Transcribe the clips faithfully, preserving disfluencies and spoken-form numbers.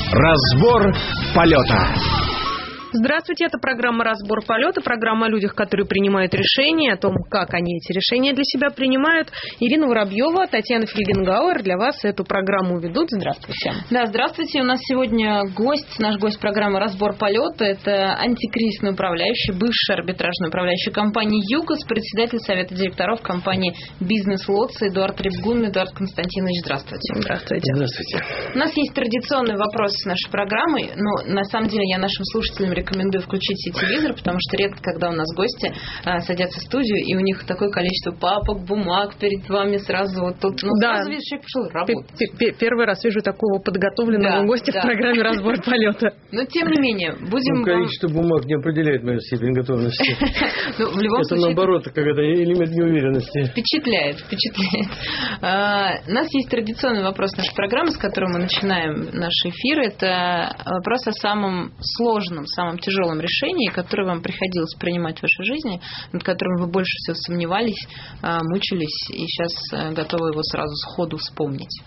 Разбор полета. Здравствуйте, это программа «Разбор полета», программа о людях, которые принимают решения, о том, как они эти решения для себя принимают. Ирина Воробьева, Татьяна Фельгенгауэр для вас эту программу ведут. Здравствуйте. Да, здравствуйте. У нас сегодня гость, наш гость программы «Разбор полета». Это антикризисный управляющий, бывший арбитражный управляющий компании «ЮКОС», председатель совета директоров компании «Бизнес Лотс» Эдуард Репгун. Эдуард Константинович, здравствуйте. Здравствуйте. Здравствуйте. У нас есть традиционный вопрос с нашей программой, но на самом деле я нашим слушателям рекомендую включить себе телевизор, потому что редко, когда у нас гости а, садятся в студию, и у них такое количество папок, бумаг перед вами сразу вот тут. Ну, да. сразу видишь, человек пошел работать. Первый раз вижу такого подготовленного да, гостя да. в программе «Разбор полета». Но тем не менее, будем... Ну, количество вам... бумаг не определяет мою степень готовности. В любом Это случае... наоборот, когда элемент неуверенности. Впечатляет, впечатляет. У нас есть традиционный вопрос нашей программы, с которым мы начинаем наш эфир. Это вопрос о самом сложном, самом тяжелом решении, которое вам приходилось принимать в вашей жизни, над которым вы больше всего сомневались, мучились и сейчас готовы его сразу сходу вспомнить.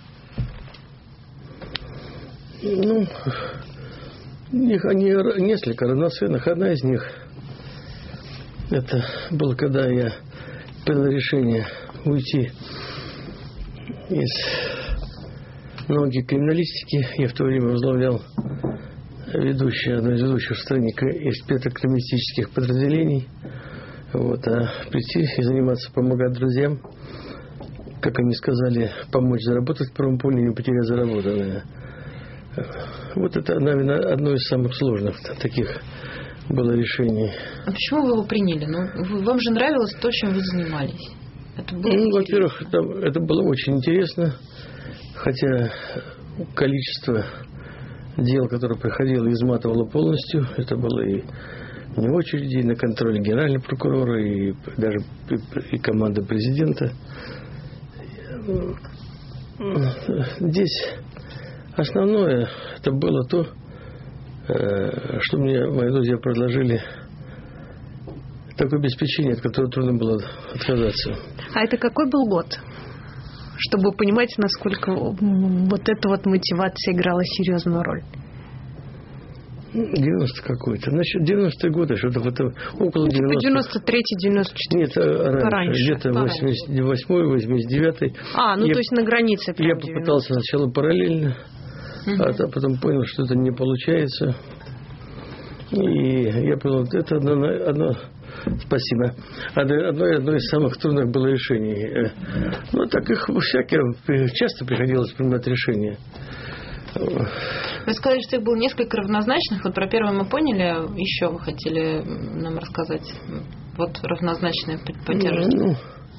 Ну, они несколько равноценных. Одна из них, это было, когда я принял решение уйти из науки криминалистики. Я в то время возглавлял ведущая, одна из ведущих в стране эксперто-криминалистических подразделений. Вот, а прийти и заниматься, помогать друзьям, как они сказали, помочь заработать в первом поле, не потерять заработанное. Вот это, наверное, одно из самых сложных таких было решений. А почему вы его приняли? Ну, вам же нравилось то, чем вы занимались. Это было ну, во-первых, там, это было очень интересно, хотя количество дел, которое приходило, изматывало полностью. Это было и не очереди, и на контроле генерального прокурора, и даже и команда президента. Здесь основное это было то, что мне мои друзья предложили, такое обеспечение, от которого трудно было отказаться. А это какой был год? Чтобы понимать, насколько вот эта вот мотивация играла серьезную роль. девяностый какой-то. Значит, девяностые годы, что-то вот около девяностых. девяносто третий, девяносто четвёртый. Нет, раньше. Пораньше. Где-то восемьдесят восьмой, восемьдесят девятый. А, ну я, то есть на границе. Я попытался сначала параллельно, угу. а потом понял, что это не получается. И я понял, это одно... одно Спасибо. Одно, одно из самых трудных было решений. Ну, так их всякие, часто приходилось принимать решения. Вы сказали, что их было несколько равнозначных. Вот про первое мы поняли. Еще вы хотели нам рассказать. Вот равнозначное поддержание.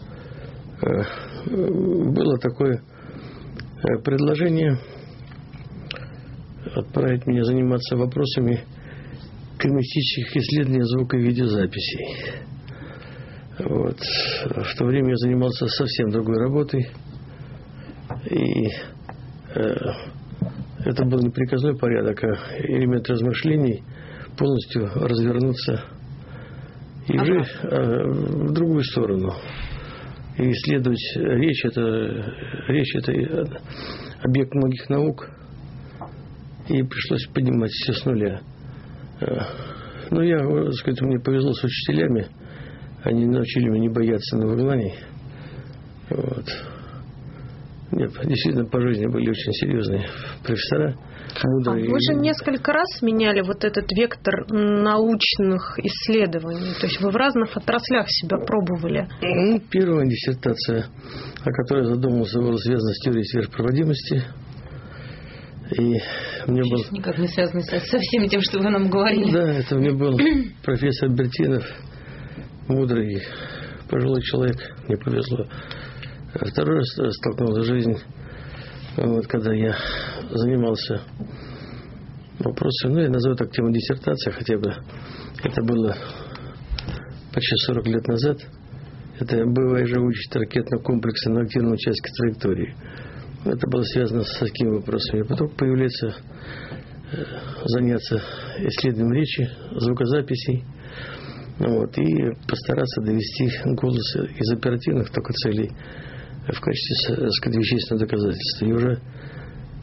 Ну, было такое предложение отправить меня заниматься вопросами криминалистических исследований звука и видеозаписей. Вот. В то время я занимался совсем другой работой. И э, это был не приказной порядок, а элемент размышлений полностью развернуться и ага. жить э, в другую сторону. И исследовать речь это, речь это объект многих наук. И пришлось поднимать все с нуля. Ну, я, так сказать, мне повезло с учителями. Они научили меня не бояться новогнаний. Вот. Нет, действительно, по жизни были очень серьезные профессора. Мудрые. А вы же несколько раз меняли вот этот вектор научных исследований. То есть вы в разных отраслях себя пробовали. Ну, первая диссертация, о которой задумался, была связана с теорией сверхпроводимости. И мне был... Никак не связано со всем тем, что вы нам говорили. Да, это мне был профессор Бертинов, мудрый, пожилой человек, мне повезло. Второй раз столкнулся в жизнь, вот, когда я занимался вопросом, ну, я назову так тему диссертации хотя бы. Это было почти сорок лет назад. Это бывший живучесть ракетного комплекса на активном участке траектории. Это было связано с такими вопросами. Потом появляется заняться исследованием речи, звукозаписей, вот, и постараться довести голос из оперативных только целей в качестве, так сказать, вещественного доказательства. И уже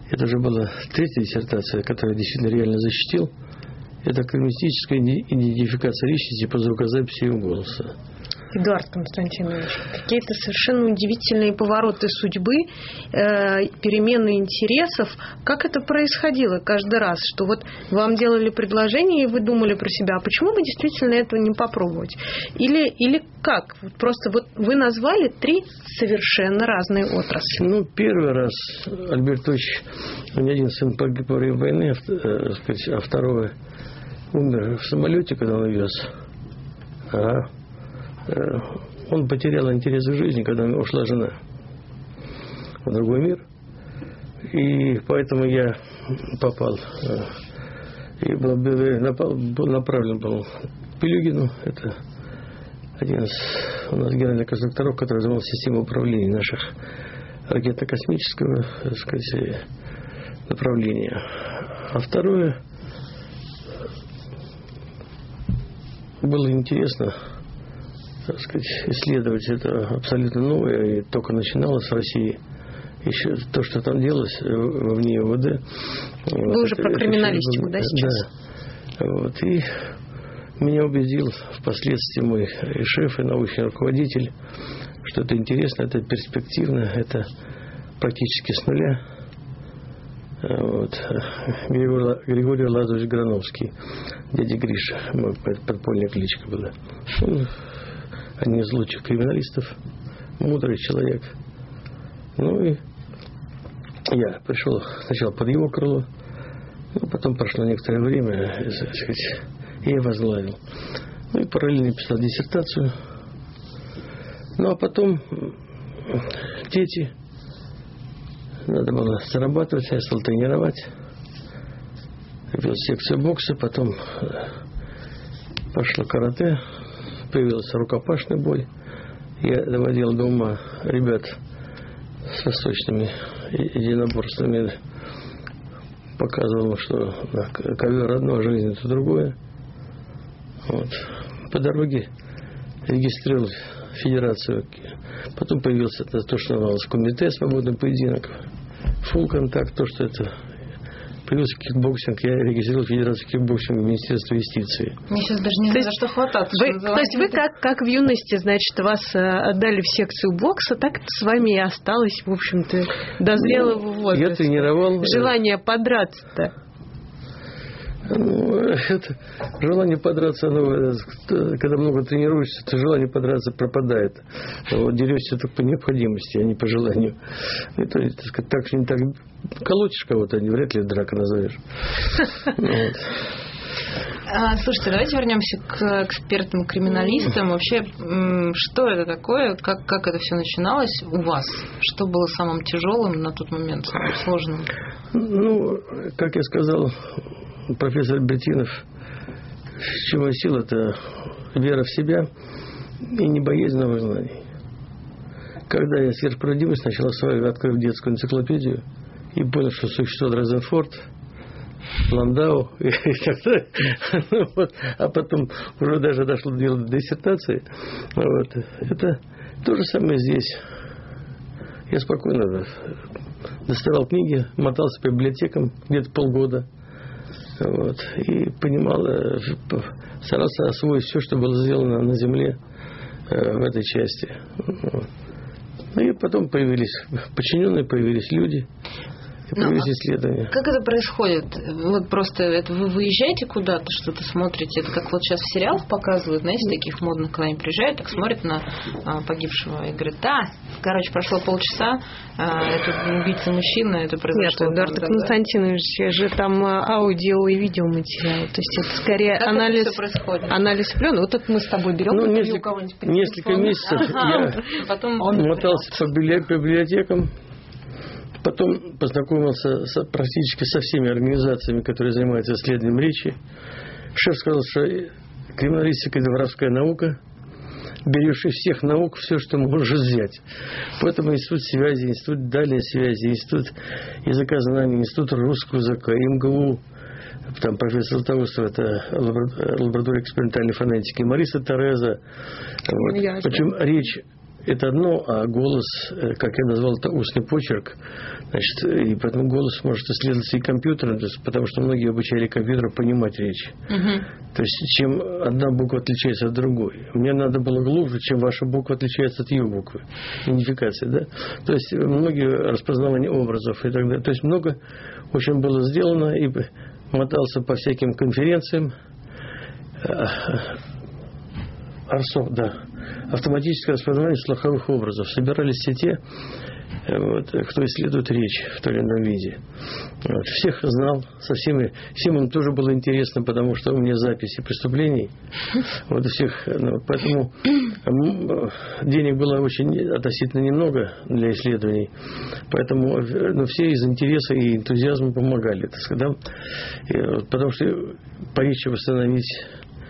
Это уже была третья диссертация, которую я действительно реально защитил. Это криминалистическая идентификация личности по звукозаписи ее голоса. Эдуард Константинович, какие-то совершенно удивительные повороты судьбы, э, перемены интересов. Как это происходило каждый раз? Что вот вам делали предложение, и вы думали про себя, а почему бы действительно этого не попробовать? Или, или как? Вот просто вот вы назвали три совершенно разные отрасли. Ну, первый раз Альберт Ильич, у меня один сын погиб во время войны, а второй умер в самолете, когда он вез. Ага. Он потерял интерес к жизни, когда ушла жена в другой мир. И поэтому я попал и был, был направлен был к Пилюгину. Это один из у нас генеральных конструкторов, который занимался системой управления наших ракетно-космического, так сказать, направления. А второе, было интересно, так сказать, исследовать это абсолютно новое, и только начиналось в России. Еще то, что там делалось во вне ОВД. Вы вот уже это, про это криминалистику, было, да, сейчас? Да. Вот. И меня убедил впоследствии мой и шеф, и научный руководитель, что это интересно, это перспективно, это практически с нуля. Вот. Григорий, Григорий Лазаревич Грановский, дядя Гриша, мой подпольная кличка была. Он один из лучших криминалистов, мудрый человек. Ну и я пришел сначала под его крыло, ну, потом прошло некоторое время, так сказать, и я возглавил. Ну и параллельно писал диссертацию. Ну а потом дети, надо было зарабатывать, я стал тренировать. Вел секцию бокса, потом пошло карате, появилась рукопашная боль. Я доводил до ума ребят с восточными единоборствами, показывал, что ковер одно, а жизнь это другое. Вот. По дороге регистрировал федерацию. Потом появился это, то, что называлось комитет свободный поединок, фулл контакт, то, что это появился кикбоксинг, я регистрировал федерацию кикбоксинга в Министерстве юстиции. Мне сейчас даже не то за что хвататься. Вы, то есть вы как, как в юности, значит, вас отдали в секцию бокса, так с вами и осталось, в общем-то, до зрелого ну, возраста. Я тренировал. Желание подраться-то. Ну, это желание подраться, оно, когда много тренируешься, то желание подраться пропадает. Вот, дерешься только по необходимости, а не по желанию. Это, это так, не так колотишь кого-то, не вряд ли драка назовешь. Вот. Слушайте, давайте вернемся к экспертам, криминалистам. Вообще, что это такое, как, как это все начиналось у вас? Что было самым тяжелым на тот момент, самым сложным? Ну, как я сказал, профессор Бертинов, чего сила, это вера в себя и не боязнь новых знаний. Когда я сверхпродюсер сначала свою открыл детскую энциклопедию и понял, что существует Розенфорд, Ландау и так далее. Ну, вот. А потом уже даже дошло до дела диссертации. Вот. Это то же самое здесь. Я спокойно доставал книги, мотался по библиотекам где-то полгода. Вот. И понимал, старался освоить все, что было сделано на земле в этой части. Ну и потом появились подчиненные, появились люди. И появились ну, исследования. Как это происходит? Вот просто это вы выезжаете куда-то, что-то смотрите, это как вот сейчас в сериалах показывают, знаете, таких модных, когда они приезжают, так смотрят на а, погибшего и говорят, да, короче, прошло полчаса, а, это убийца мужчина, это произошло. Нет, Эдуард Константинович же там аудио и видеоматериал, то есть это скорее как анализ, это анализ пленки. Вот это мы с тобой берем. Ну, несколько, несколько месяцев я потом мотался по библиотекам. Потом познакомился со, практически со всеми организациями, которые занимаются исследованием речи. Шеф сказал, что криминалистика – это воровская наука. Берешь из всех наук все, что можешь взять. Поэтому институт связи, институт дальней связи, институт языка знаний, институт русского языка, МГУ. Там профессор Златоустов, это лаборатория экспериментальной фонетики. Мариса Тереза. Вот. Причем речь это одно, а голос, как я назвал, это устный почерк. Значит, и поэтому голос может исследоваться и компьютером, потому что многие обучали компьютер понимать речь. Угу. То есть, чем одна буква отличается от другой. Мне надо было глубже, чем ваша буква отличается от ее буквы. Идентификация, да? То есть, многие распознавания образов и так далее. То есть, много очень было сделано, и мотался по всяким конференциям. Арсо, да. Автоматическое распознавание слуховых образов. Собирались все те, вот, кто исследует речь в том или ином виде. Вот. Всех знал, со всеми. Всем им тоже было интересно, потому что у меня записи преступлений. Вот всех, ну, поэтому денег было очень относительно немного для исследований. Поэтому ну, все из интереса и энтузиазма помогали. Так сказать, да? И, вот, потому что по речи восстановить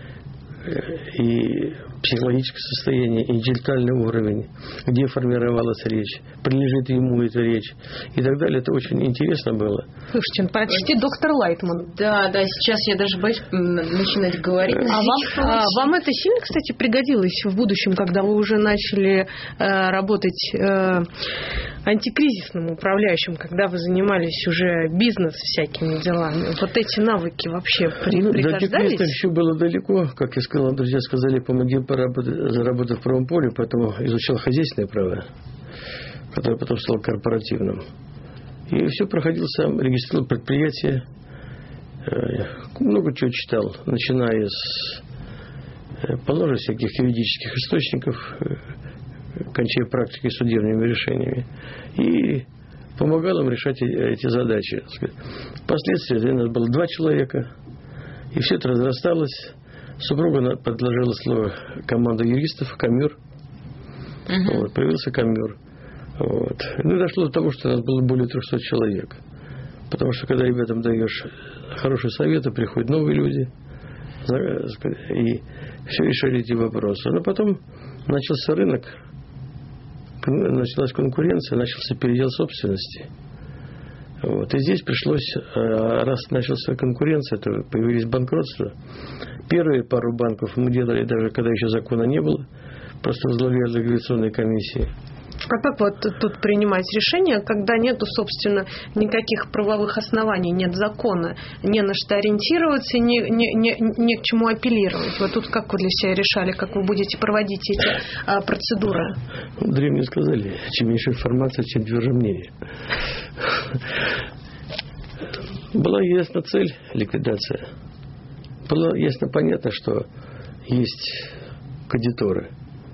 и психологическое состояние, интеллектуальный уровень, где формировалась речь, принадлежит ему эта речь и так далее. Это очень интересно было. Слушайте, почти доктор Лайтман. Да, да, сейчас я даже боюсь начинать говорить. А вам, а вам это сильно, кстати, пригодилось в будущем, когда вы уже начали э, работать э, антикризисным управляющим, когда вы занимались уже бизнес всякими делами? Вот эти навыки вообще при, ну, пригождались? До антикризиса еще было далеко, как я сказал, друзья сказали, помоги заработать в правом поле, поэтому изучал хозяйственное право, которое потом стало корпоративным. И все проходил сам, регистрировал предприятия, много чего читал, начиная с полно всяких юридических источников, кончая практикой судебными решениями. И помогал им решать эти задачи. Впоследствии у нас было два человека, и все это разрасталось. Супруга предложила слово команда юристов, камер. Uh-huh. Вот, появился камер. Вот. Ну и дошло до того, что у нас было более трехсот человек. Потому что когда ребятам даешь хорошие советы, приходят новые люди и все решали эти вопросы. Но потом начался рынок, началась конкуренция, начался передел собственности. Вот. И здесь пришлось, раз началась конкуренция, то появились банкротства. Первые пару банков мы делали, даже когда еще закона не было, просто возглавляли регуляционные комиссии. А как вот тут принимать решение, когда нету, собственно, никаких правовых оснований, нет закона, не на что ориентироваться, не, не, не, не к чему апеллировать? Вот тут как вы для себя решали, как вы будете проводить эти а, процедуры? Древние сказали, чем меньше информации, тем тверже мнение. Была ясна цель – ликвидация. Было ясно понятно, что есть кредиторы.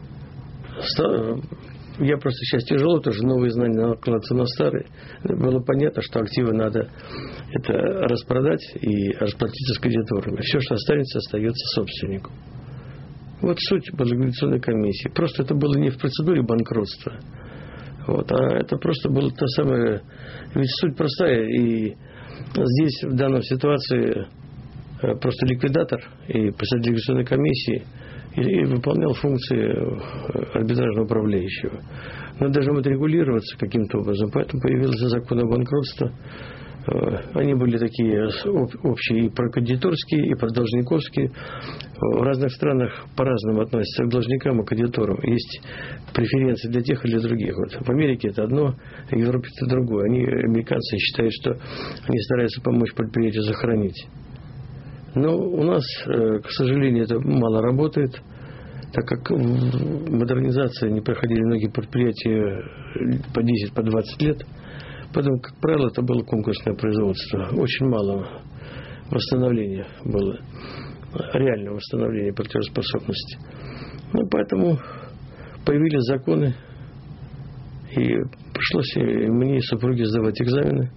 Я просто сейчас тяжело, потому что новые знания накладываются на старые. Было понятно, что активы надо это распродать и расплатиться с кредиторами. Все, что останется, остается собственнику. Вот суть была регуляционной комиссии. Просто это было не в процедуре банкротства. Вот, а это просто было то самое... Ведь суть простая. И здесь, в данной ситуации, просто ликвидатор и председатель регуляционной комиссии и, и выполнял функции арбитражного управляющего. Но должно быть регулироваться каким-то образом. Поэтому появился закон о банкротстве. Они были такие общие и про кредиторские, и про должниковские. В разных странах по-разному относятся к должникам и кредиторам. Есть преференции для тех или других. Вот в Америке это одно, в Европе это другое. Они, американцы, считают, что они стараются помочь предприятию сохранить. Но у нас, к сожалению, это мало работает, так как в модернизации не проходили многие предприятия по десять, по двадцать лет. Поэтому, как правило, это было конкурсное производство. Очень мало восстановления было, реального восстановления платежеспособности. Ну, поэтому появились законы, и пришлось мне и супруге сдавать экзамены.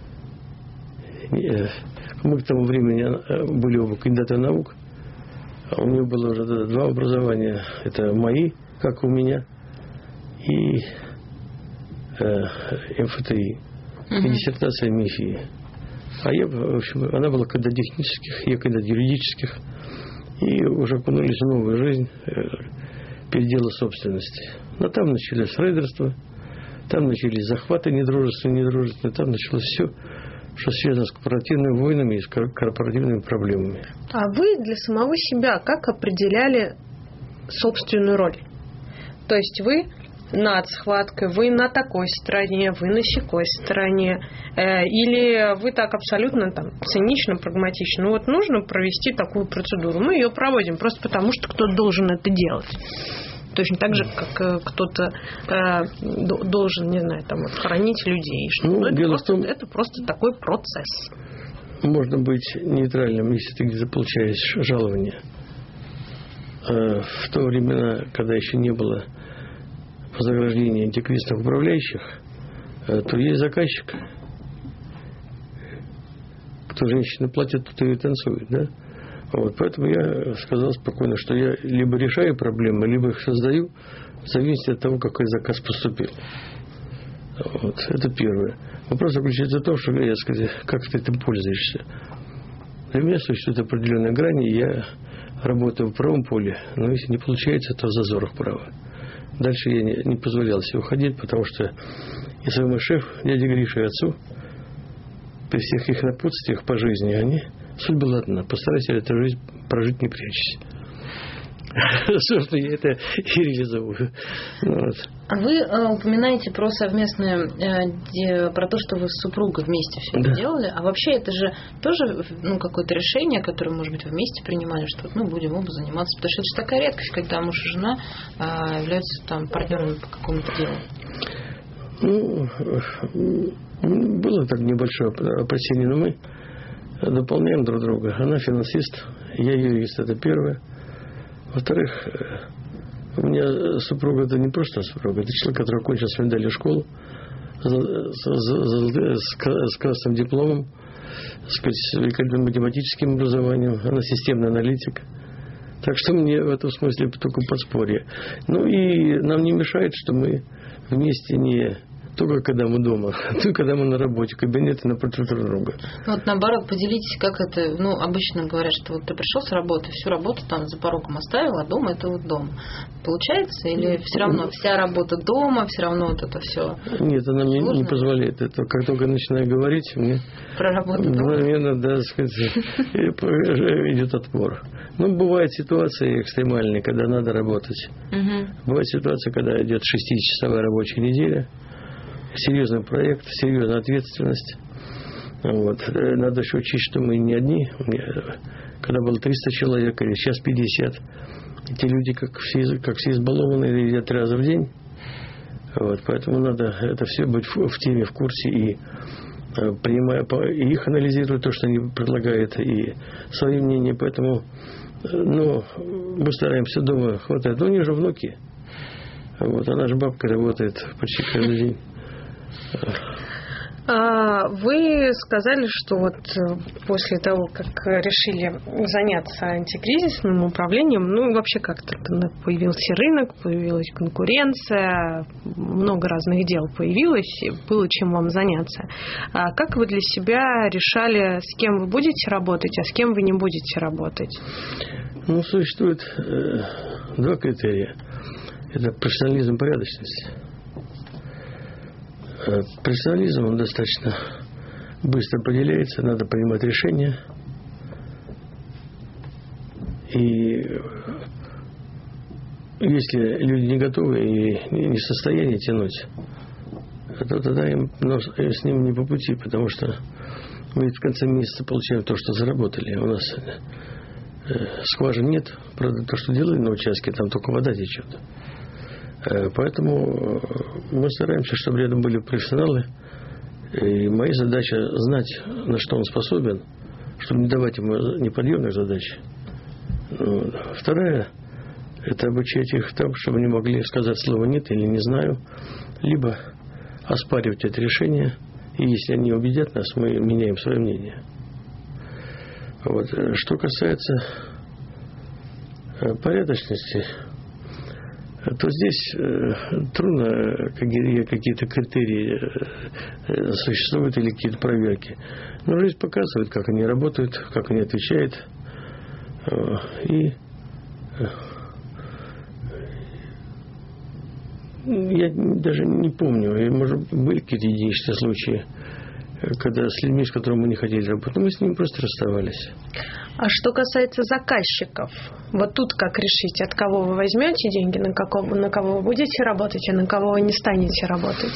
Мы к тому времени были оба кандидаты наук. У нее было уже два образования. Это мои, как у меня, и эм эф тэ и. И диссертация МИФИ. А я, в общем, она была кандидат технических, я кандидат юридических. И уже окунулись в новую жизнь передела собственности. Но там начались рейдерства, там начались захваты недружественные, недружественные, там началось все, что связано с корпоративными войнами и с корпоративными проблемами. А вы для самого себя как определяли собственную роль? То есть вы над схваткой, вы на такой стороне, вы на сякой стороне, или вы так абсолютно там цинично, прагматично. Ну вот нужно провести такую процедуру. Мы ее проводим просто потому, что кто-то должен это делать. Точно так же, как кто-то э, должен, не знаю, там, вот, хоронить людей. Что ну, это, просто, том, это просто такой процесс. Можно быть нейтральным, если ты где-то получаешь жалование. А в то времена, когда еще не было вознаграждения антикризисных управляющих, то есть заказчик. Кто женщина платит, тот и танцует, да? Вот, поэтому я сказал спокойно, что я либо решаю проблемы, либо их создаю, в зависимости от того, какой заказ поступил. Вот, это первое. Вопрос заключается в том, что я сказал, как ты этим пользуешься. Для меня существует определенная грань, и я работаю в правом поле, но если не получается, то в зазорах права. Дальше я не, не позволял себе уходить, потому что и своему шефу, дяде Грише и отцу, при всех их напутствиях по жизни, они, суть была одна: постарайся эту жизнь прожить, не прячься. Собственно, я это и реализовываю. Вот. А вы э, упоминаете про совместное, э, про то, что вы с супругой вместе все это да. делали. А вообще это же тоже ну, какое-то решение, которое, может быть, вы вместе принимали, что вот, ну, будем оба заниматься. Потому что это же такая редкость, когда муж и жена э, являются там партнерами по какому-то делу. Ну, было так небольшое опасение, но мы дополняем друг друга. Она финансист, я юрист, это первое. Во-вторых, у меня супруга это не просто супруга, это человек, который окончил с медалью школу, с красным дипломом, с великолепным математическим образованием, она системный аналитик. Так что мне в этом смысле только подспорье. Ну и нам не мешает, что мы вместе не только когда мы дома, только когда мы на работе, кабинеты напротив друг друга. Вот наоборот, поделитесь, как это, ну, обычно говорят, что вот ты пришел с работы, всю работу там за порогом оставил, а дома это вот дом. Получается? Или все равно вся работа дома, все равно вот это все? Нет, она мне не позволяет. Это как только начинаю говорить, мне про работу мгновенно, да, сказать, идет отпор. Ну, бывают ситуации экстремальные, когда надо работать. Угу. Бывает ситуация, когда идет шестичасовая рабочая неделя, серьезный проект, серьезная ответственность. Вот. Надо еще учесть, что мы не одни. Когда было триста человек, или сейчас пятьдесят. Эти люди, как все, как все избалованные, едят три раза в день. Вот. Поэтому надо это все быть в, в теме, в курсе и принимая, и их анализировать, то, что они предлагают, и свои мнения. Поэтому ну, мы стараемся дома хватать. Но у них же внуки. Вот. Она же бабка работает почти каждый день. Вы сказали, что вот после того, как решили заняться антикризисным управлением, ну вообще как-то появился рынок, появилась конкуренция, много разных дел появилось, было чем вам заняться. А как вы для себя решали, с кем вы будете работать, а с кем вы не будете работать? Ну, существует э, два критерия. Это профессионализм и порядочность. Профессионализм, он достаточно быстро поделяется, надо принимать решения. И если люди не готовы и не в состоянии тянуть, то тогда им, с ним не по пути, потому что мы в конце месяца получаем то, что заработали. У нас скважин нет, правда, то, что делали на участке, там только вода течет. Поэтому мы стараемся, чтобы рядом были профессионалы. И моя задача знать, на что он способен, чтобы не давать ему неподъемных задач. Вторая – это обучать их тому, чтобы они могли сказать слово «нет» или «не знаю», либо оспаривать это решение. И если они убедят нас, мы меняем свое мнение. Вот. Что касается порядочности, то здесь э, трудно какие, какие-то критерии э, существуют или какие-то проверки. Но жизнь показывает, как они работают, как они отвечают. Э, и э, я даже не помню, может, были какие-то единичные случаи, когда с людьми, с которыми мы не хотели работать, мы с ними просто расставались. А что касается заказчиков, вот тут как решить, от кого вы возьмете деньги, на, какого, на кого вы будете работать, а на кого вы не станете работать?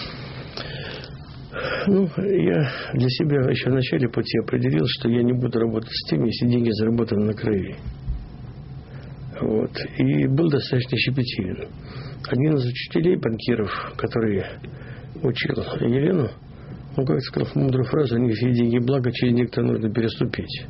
Ну, я для себя еще в начале пути определил, что я не буду работать с теми, если деньги заработаны на крови. Вот. И был достаточно щепетилен. Один из учителей, банкиров, который учил Елену, он как сказал мудрую фразу: не все деньги благо, через некоторые нужно переступить.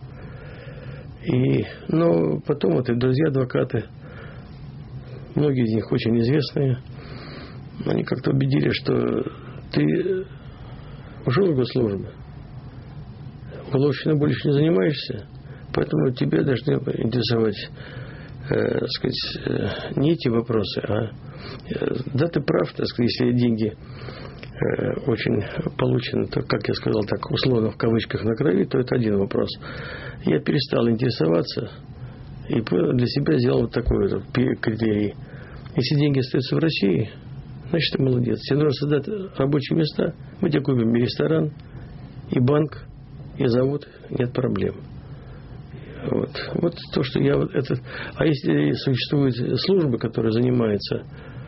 И, но потом вот и друзья-адвокаты, многие из них очень известные, они как-то убедили, что ты ушел из госслужбы, уголовщиной больше не занимаешься, поэтому тебя должны интересовать, э, сказать, э, не эти вопросы, а э, да, ты прав, так сказать, если деньги э, очень получены, то, как я сказал, так условно в кавычках на крови, то это один вопрос. Я перестал интересоваться и для себя сделал вот такой вот критерий. Если деньги остаются в России, значит, ты молодец. Тебе нужно создать рабочие места. Мы тебе купим и ресторан, и банк, и завод. Нет проблем. Вот, вот то, что я... Вот это... А если существуют службы, которые занимаются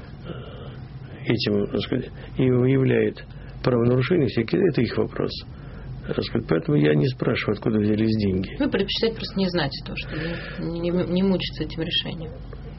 этим, так сказать, и выявляют правонарушения, это их вопрос. Поэтому я не спрашиваю, откуда взялись деньги. Вы предпочитаете просто не знать то, что не, не, не мучиться этим решением.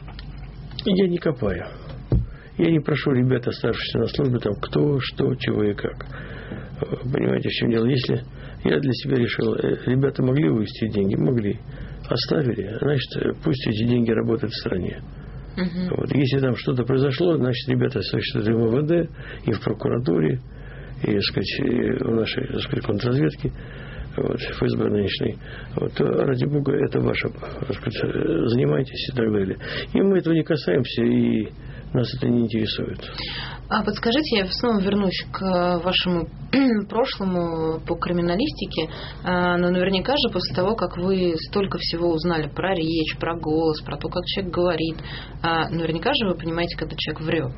Я не копаю. Я не прошу ребят, оставшихся на службе, там, кто, что, чего и как. Понимаете, в чем дело? Если я для себя решил, ребята могли вывести деньги? Могли. Оставили, значит, пусть эти деньги работают в стране. Угу. Вот. Если там что-то произошло, значит, ребята существуют и в эм вэ дэ, и в прокуратуре, и, так сказать, и в нашей, так сказать, контрразведке, вот, эф эс бэ нынешней. Вот, ради бога, это ваше, так сказать, занимайтесь и так далее. И мы этого не касаемся, и нас это не интересует. А подскажите, я снова вернусь к вашему прошлому по криминалистике, но наверняка же после того, как вы столько всего узнали про речь, про голос, про то, как человек говорит, наверняка же вы понимаете, когда человек врет.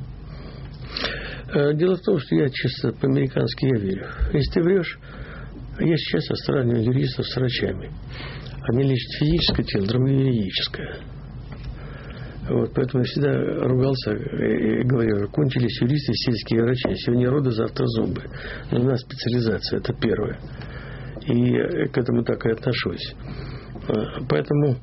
Дело в том, что я чисто по-американски я верю. Если ты врешь, я сейчас сравниваю юристов с врачами. Они лечат физическое тело, другое юридическое. Вот, поэтому я всегда ругался и говорил: кончились юристы и сельские врачи. Сегодня роды, завтра зубы. Нужна специализация, это первое. И к этому так и отношусь. Поэтому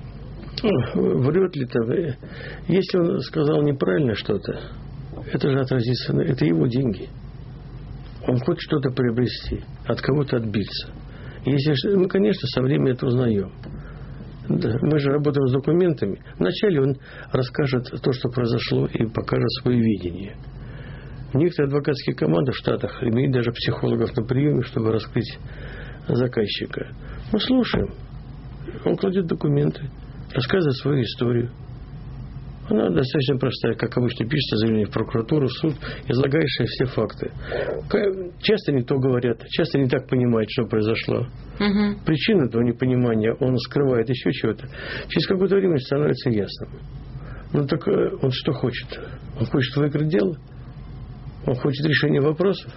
врет ли там, если он сказал неправильно что-то, это же отразится, это его деньги. Он хочет что-то приобрести, от кого-то отбиться. Если, мы, конечно, со временем это узнаем. Да, мы же работаем с документами. Вначале он расскажет то, что произошло, и покажет свое видение. Некоторые адвокатские команды в Штатах имеют даже психологов на приеме, чтобы раскрыть заказчика. Мы слушаем. Он кладет документы, рассказывает свою историю. Она достаточно простая, как обычно пишется заявление в прокуратуру, в суд, излагающая все факты. Часто не то говорят, часто не так понимают, что произошло. Угу. Причину этого непонимания он скрывает еще чего-то. Через какое-то время становится ясным. Ну так он что хочет? Он хочет выиграть дело? Он хочет решения вопросов?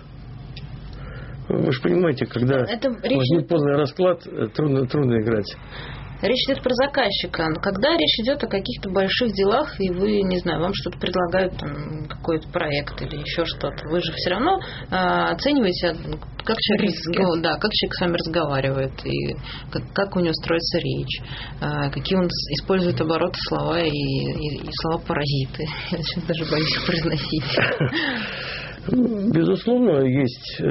Вы же понимаете, когда возник полный расклад, трудно, трудно играть. Речь идет про заказчика. Когда речь идет о каких-то больших делах, и вы, не знаю, вам что-то предлагают, там, какой-то проект или еще что-то, вы же все равно э, оцениваете, как человек, да, как человек с вами разговаривает, и как, как у него строится речь, э, какие он использует обороты слова и, и, и слова-паразиты. Я сейчас даже боюсь их произносить. Безусловно, есть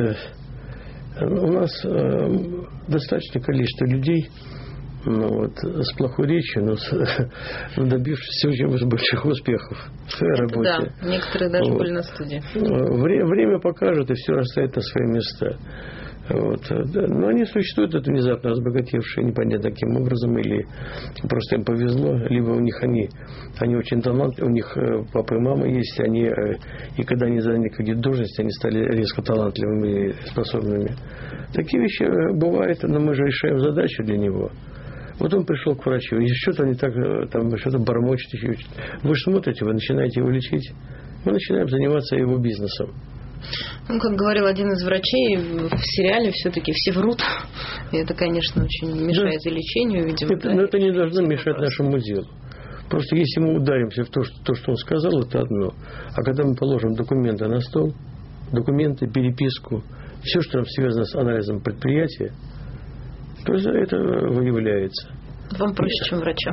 у нас достаточное количество людей, ну, вот, с плохой речью, но с, добившись очень больших успехов в своей это работе. Да, некоторые даже вот. Были на студии. Время, время покажет, и все расставит на свои места. Вот. Но они существуют, это внезапно разбогатевшие, непонятно каким образом, или просто им повезло, либо у них они, они очень талантливые, у них папа и мама есть, они, и когда они заняли какие-то должности, они стали резко талантливыми и способными. Такие вещи бывают, но мы же решаем задачу для него. Вот он пришел к врачу, и что-то не так, там что-то бормочет еще. Вы же смотрите, вы начинаете его лечить. Мы начинаем заниматься его бизнесом. Ну, как говорил один из врачей, в сериале все-таки все врут. И это, конечно, очень мешает да. лечению, видимо. Это, да, но это не должно мешать вопрос. нашему делу. Просто если мы ударимся в то что, то, что он сказал, это одно. А когда мы положим документы на стол, документы, переписку, все, что там связано с анализом предприятия, то это выявляется. Вам проще, чем врачам.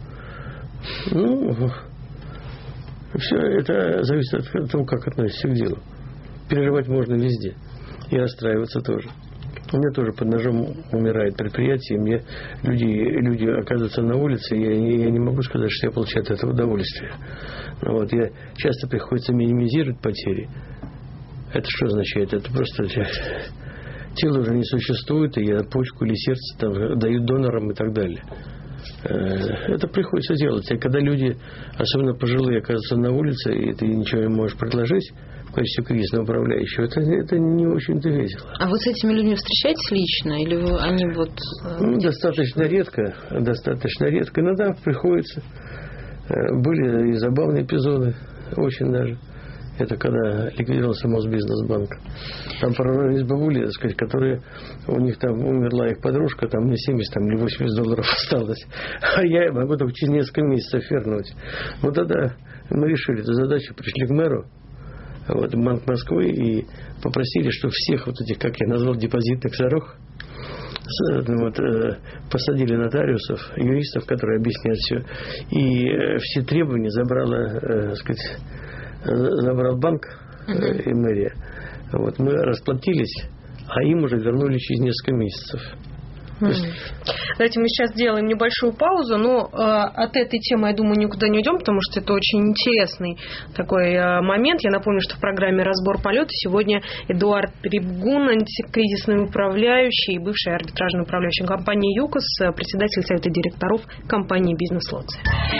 Ну, все это зависит от того, как относишься к делу. Переживать можно везде. И расстраиваться тоже. У меня тоже под ножом умирает предприятие, мне люди, люди оказываются на улице, и я, я не могу сказать, что я получаю от этого удовольствие. Но вот я часто приходится минимизировать потери. Это что означает? Это просто тело уже не существует, и я почку или сердце там дают донорам и так далее. Это приходится делать. И когда люди, особенно пожилые, оказываются на улице, и ты ничего не можешь предложить в качестве кризисного управляющего, это, это не очень-то весело. А вы с этими людьми встречаетесь лично? Или вы, они вот... Ну, достаточно редко. Достаточно редко. Иногда приходится. Были и забавные эпизоды. Очень даже. Это когда ликвидировался Мосбизнесбанк. Там прорвались бабули, так сказать, которые... У них там умерла их подружка, там не семьдесят там, или восемьдесят долларов осталось. А я могу только через несколько месяцев вернуть. Вот тогда мы решили эту задачу, пришли к мэру, вот, в Банк Москвы, и попросили, что всех вот этих, как я назвал, депозитных сорок, вот, посадили нотариусов, юристов, которые объясняют все. И все требования забрала, так сказать, забрал банк uh-huh. и мэрия. Вот, мы расплатились, а им уже вернули через несколько месяцев. Mm. Есть... Давайте мы сейчас сделаем небольшую паузу, но э, от этой темы, я думаю, никуда не уйдем, потому что это очень интересный такой э, момент. Я напомню, что в программе «Разбор полета» сегодня Эдуард Рипгун, антикризисный управляющий, бывший арбитражный управляющий компании ЮКОС, председатель совета директоров компании «Бизнес Лоци».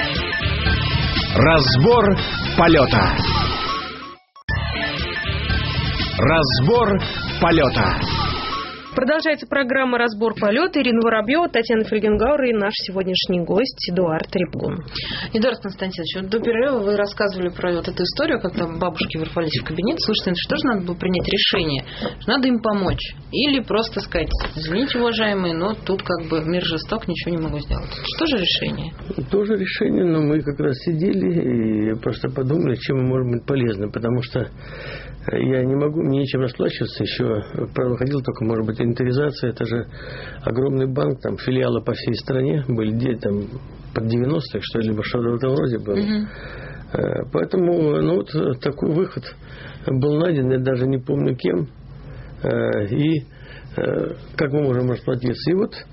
Разбор полета. Разбор полета. Продолжается программа «Разбор полета». Ирина Воробьева, Татьяна Фельгенгауэр и наш сегодняшний гость Эдуард Рипгун. Эдуард Константинович, вот до перерыва вы рассказывали про вот эту историю, как там бабушки ворвались в кабинет. Слушайте, что же надо было принять решение? Надо им помочь. Или просто сказать: извините, уважаемые, но тут как бы мир жесток, ничего не могу сделать. Что же решение? Тоже решение, но мы как раз сидели и просто подумали, чем мы можем быть полезны, потому что я не могу, мне нечем расплачиваться еще. Проходил только, может быть, инвентаризация. Это же огромный банк, там филиалы по всей стране были, где там под девяностых, что ли, что-то в этом роде было. Uh-huh. Поэтому, ну, вот такой выход был найден, я даже не помню кем, и как мы можем расплатиться. И вот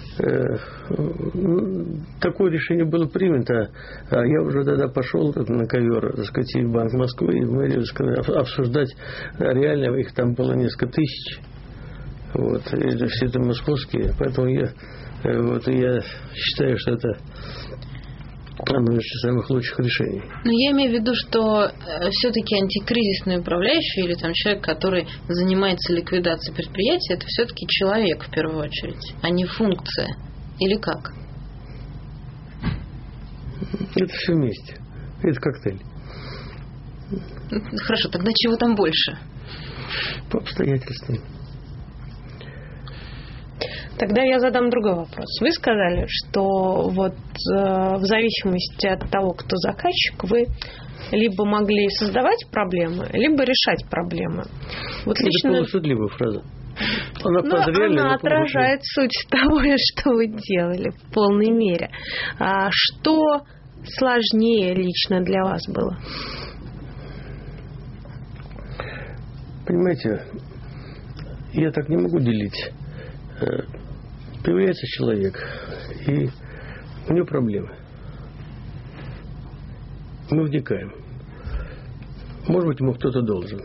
такое решение было принято. Я уже тогда пошел на ковер, так сказать, в Банк Москвы, и в мэрию обсуждать. Реально их там было несколько тысяч. Вот. И все это московские. Поэтому я, вот, я считаю, что это одно из самых лучших решений. Но я имею в виду, что все-таки антикризисный управляющий или там человек, который занимается ликвидацией предприятия, это все-таки человек в первую очередь, а не функция. Или как? Это все вместе. Это коктейль. Хорошо, тогда чего там больше? По обстоятельствам. Тогда я задам другой вопрос. Вы сказали, что вот э, в зависимости от того, кто заказчик, вы либо могли создавать проблемы, либо решать проблемы. Вот это лично... полушутливая фраза. Она, но она отражает суть того, что вы делали в полной мере. А что сложнее лично для вас было? Понимаете, я так не могу делить. Появляется человек, и у него проблемы. Мы вникаем. Может быть, ему кто-то должен.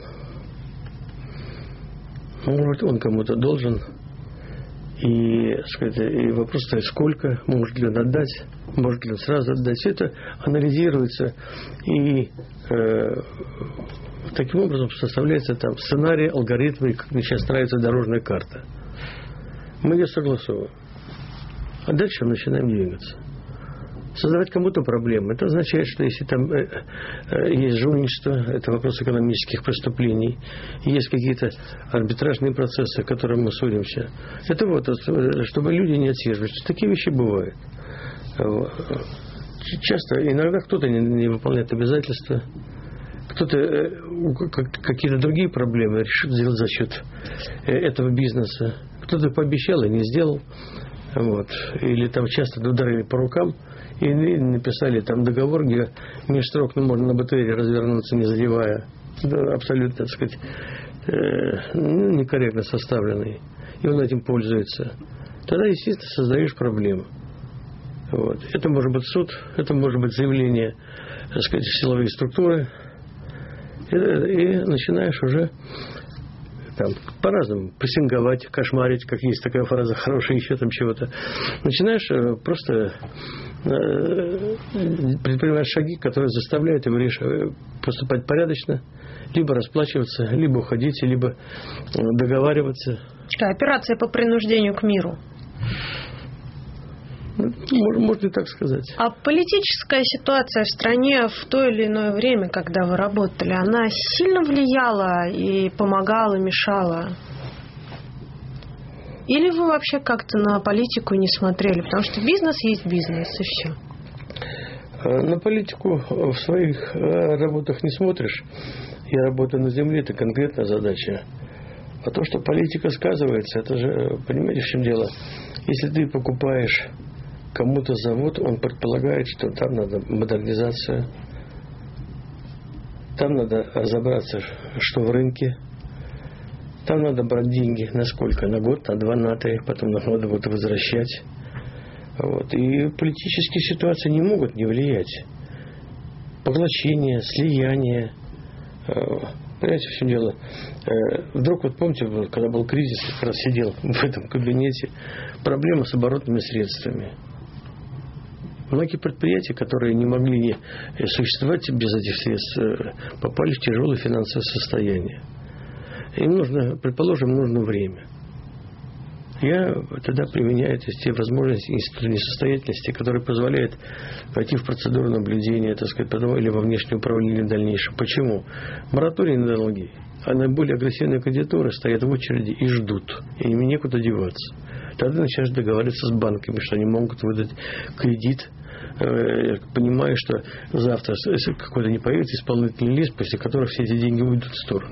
Может быть, он кому-то должен. И, сказать, и вопрос стоит, сколько, может ли он отдать, может ли он сразу отдать. Все это анализируется, и э, таким образом составляется там сценарий, алгоритмы, как мне сейчас нравится дорожная карта. Мы ее согласовываем. А дальше мы начинаем двигаться. создавать кому-то проблемы. Это означает, что если там есть жульничество, это вопрос экономических преступлений, есть какие-то арбитражные процессы, к которым мы судимся. Это вот, чтобы люди не отсиживались. Такие вещи бывают. Часто, иногда кто-то не, не выполняет обязательства, кто-то какие-то другие проблемы решит сделать за счет этого бизнеса. Кто-то пообещал и не сделал. Вот. Или там часто ударили по рукам и написали там договор, где меж строк ну, можно на БТРе развернуться, не задевая. Да, абсолютно, так сказать, э, ну, некорректно составленный. И он этим пользуется. Тогда, естественно, создаешь проблему. Вот. Это может быть суд, это может быть заявление, так сказать, в силовые структуры. И, и начинаешь уже там, по-разному прессинговать, кошмарить, как есть такая фраза, хорошая, еще там чего-то. Начинаешь просто э, предпринимать шаги, которые заставляют его решать, поступать порядочно, либо расплачиваться, либо уходить, либо договариваться. Да, операция по принуждению к миру. Можно, можно и так сказать. А политическая ситуация в стране в то или иное время, когда вы работали, она сильно влияла и помогала, мешала? Или вы вообще как-то на политику не смотрели? Потому что бизнес есть бизнес, и все. На политику в своих работах не смотришь. Я работаю на земле, это конкретная задача. А то, что политика сказывается, это же, понимаете, в чем дело? Если ты покупаешь кому-то завод, он предполагает, что там надо модернизация, там надо разобраться, что в рынке, там надо брать деньги на сколько? На год, на два, на три, потом надо будет возвращать. Вот. И политические ситуации не могут не влиять. Поглощение, слияние. Понимаете, в чем дело? Вдруг, вот помните, когда был кризис, я как раз сидел в этом кабинете, проблема с оборотными средствами. Многие предприятия, которые не могли существовать без этих средств, попали в тяжелое финансовое состояние. Им нужно, предположим, нужно время. Я тогда применяю то есть, те возможности института несостоятельности, которые позволяют пойти в процедуру наблюдения, так сказать, или во внешнее управление дальнейшее. Почему? Мораторий на долги, а наиболее агрессивные кандидатуры стоят в очереди и ждут, и им некуда деваться. Тогда начинаешь договариваться с банками, что они могут выдать кредит, понимая, что завтра какой-то не появится исполнительный лист, после которого все эти деньги уйдут в сторону.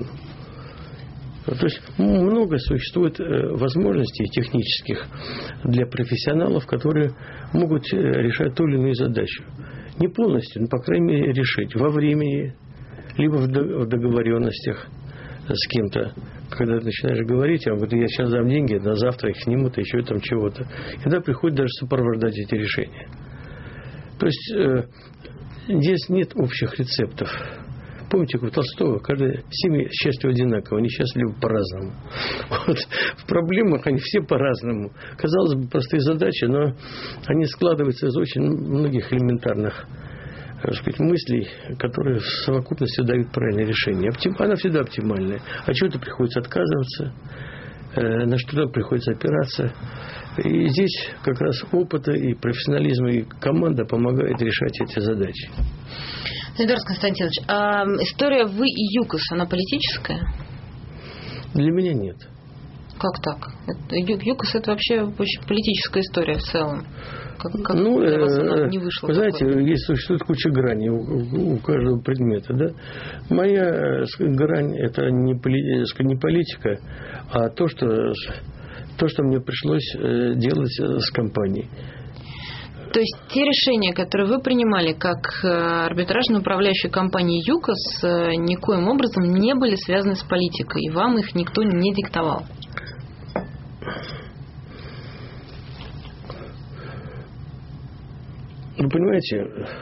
То есть много существует возможностей технических для профессионалов, которые могут решать ту или иную задачу. Не полностью, но, по крайней мере, решить во времени, либо в договоренностях с кем-то. Когда ты начинаешь говорить, он говорит, я сейчас дам деньги, на завтра их снимут, еще там чего-то. И тогда приходит даже сопровождать эти решения. То есть здесь нет общих рецептов. Помните, у Толстого, каждая семья счастливы одинаково, они счастливы по-разному. Вот. В проблемах они все по-разному. Казалось бы, простые задачи, но они складываются из очень многих элементарных, так сказать, мыслей, которые в совокупности дают правильное решение. Она всегда оптимальная. От чего-то приходится отказываться, на что-то приходится опираться. И здесь как раз опыта и профессионализм, и команда помогает решать эти задачи. Эдуард Константинович, а история «Вы и ЮКОС», она политическая? Для меня нет. Как так? ЮКОС – это вообще очень политическая история в целом. Как, как ну, для вас она не вышла? Вы знаете, есть, существует куча граней у, у каждого предмета. Да? Моя грань – это не, не политика, а то что, то, что мне пришлось делать с компанией. То есть те решения, которые вы принимали как арбитражно-управляющая компания ЮКОС, никоим образом не были связаны с политикой, и вам их никто не диктовал? Ну, понимаете,